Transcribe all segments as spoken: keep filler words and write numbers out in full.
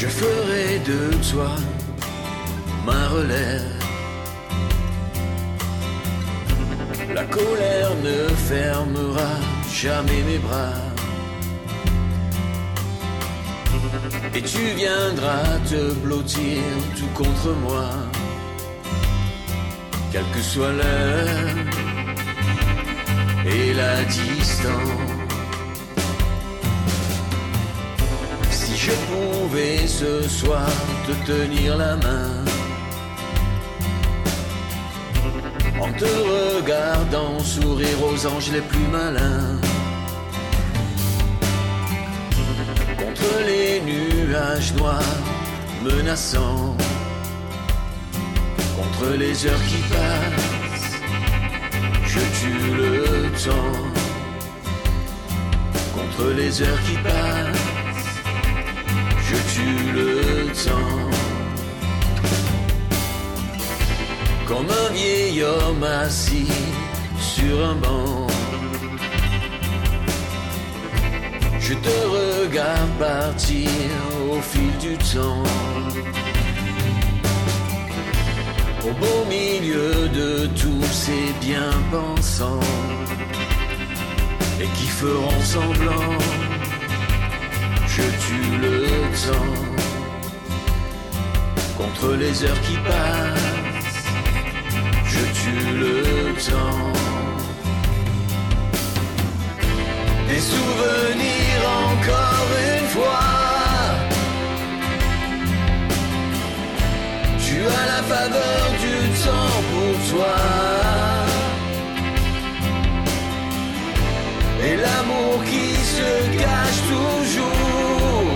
Je ferai de toi ma relève. La colère ne fermera jamais mes bras. Et tu viendras te blottir tout contre moi. Quelle que soit l'heure et la distance. Si je pouvais ce soir te tenir la main, en te regardant sourire aux anges les plus malins, contre les nuages noirs menaçants, contre les heures qui passent, je tue le temps. Contre les heures qui passent, je tue le temps. Comme un vieil homme assis sur un banc, je te regarde partir au fil du temps. Au beau milieu de tous ces bien-pensants, et qui feront semblant, je tue le temps. Contre les heures qui passent, je tue le temps. Des souvenirs encore une fois. Tu as la faveur du temps pour toi. Et l'amour qui se cache toujours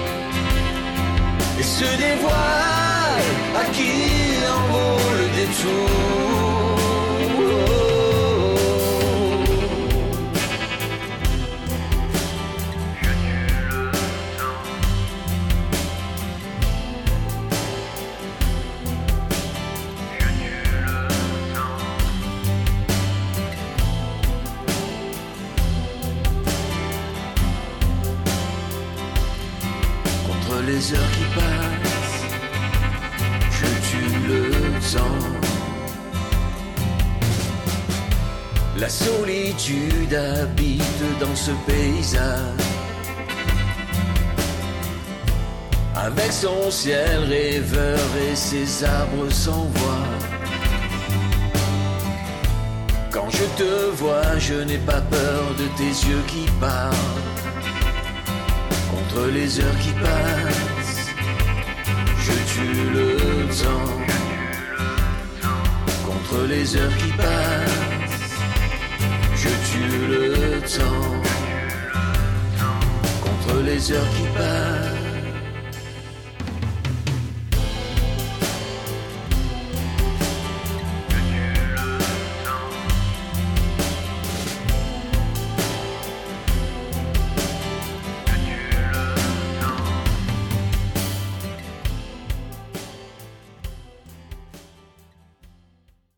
et se dévoile à qui en vaut le détour. Les heures qui passent, je tue le temps. La solitude habite dans ce paysage, avec son ciel rêveur et ses arbres sans voix. Quand je te vois, je n'ai pas peur de tes yeux qui parlent. Contre les heures qui passent, je tue le temps. Contre les heures qui passent, je tue le temps. Contre les heures qui passent.